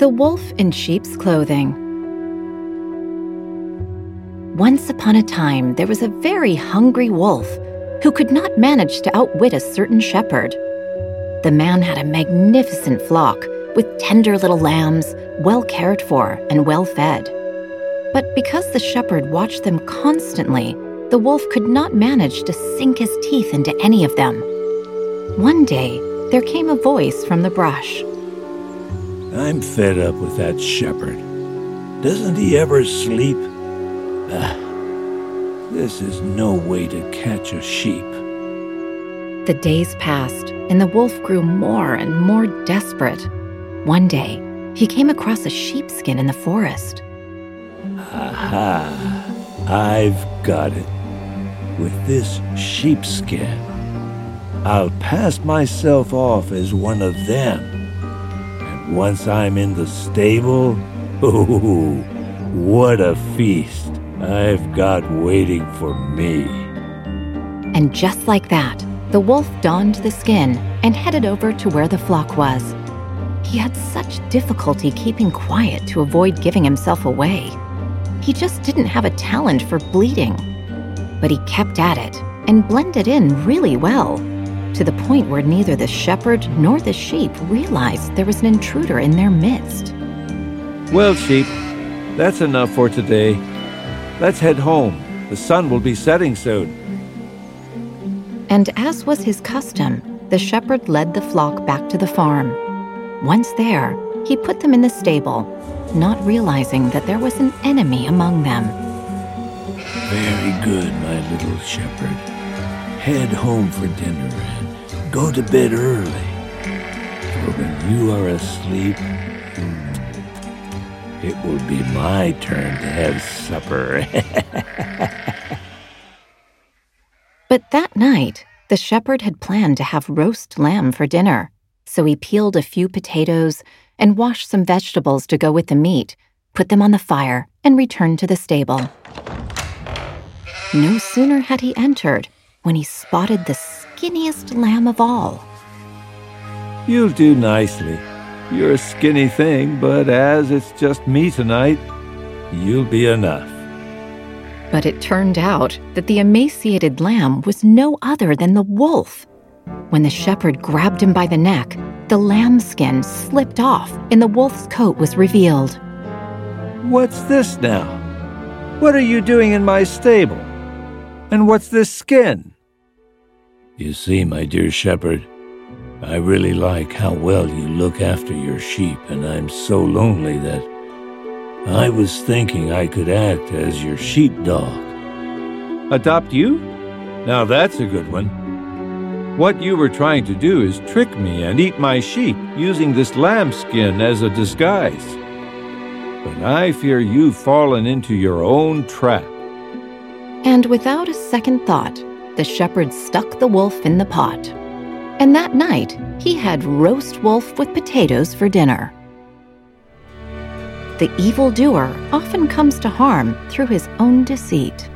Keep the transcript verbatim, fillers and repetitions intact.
The Wolf in Sheep's Clothing. Once upon a time, there was a very hungry wolf who could not manage to outwit a certain shepherd. The man had a magnificent flock with tender little lambs, well cared for and well fed. But because the shepherd watched them constantly, the wolf could not manage to sink his teeth into any of them. One day, there came a voice from the brush. I'm fed up with that shepherd. Doesn't he ever sleep? Ah, this is no way to catch a sheep. The days passed, and the wolf grew more and more desperate. One day, he came across a sheepskin in the forest. Aha! I've got it. With this sheepskin, I'll pass myself off as one of them. And once I'm in the stable, oh, what a feast I've got waiting for me. And just like that, the wolf donned the skin and headed over to where the flock was. He had such difficulty keeping quiet to avoid giving himself away. He just didn't have a talent for bleating. But he kept at it and blended in really well, to the point where neither the shepherd nor the sheep realized there was an intruder in their midst. Well, sheep, that's enough for today. Let's head home. The sun will be setting soon. And as was his custom, the shepherd led the flock back to the farm. Once there, he put them in the stable, not realizing that there was an enemy among them. Very good, my little shepherd. Head home for dinner and go to bed early. For when you are asleep, it will be my turn to have supper. But that night, the shepherd had planned to have roast lamb for dinner, so he peeled a few potatoes and washed some vegetables to go with the meat, put them on the fire, and returned to the stable. No sooner had he entered when he spotted the skinniest lamb of all. You'll do nicely. You're a skinny thing, but as it's just me tonight, you'll be enough. But it turned out that the emaciated lamb was no other than the wolf. When the shepherd grabbed him by the neck, the lamb's skin slipped off and the wolf's coat was revealed. What's this now? What are you doing in my stable? And what's this skin? You see, my dear shepherd, I really like how well you look after your sheep, and I'm so lonely that I was thinking I could act as your sheepdog. Adopt you? Now that's a good one. What you were trying to do is trick me and eat my sheep using this lambskin as a disguise. But I fear you've fallen into your own trap. And without a second thought, the shepherd stuck the wolf in the pot. And that night, he had roast wolf with potatoes for dinner. The evildoer often comes to harm through his own deceit.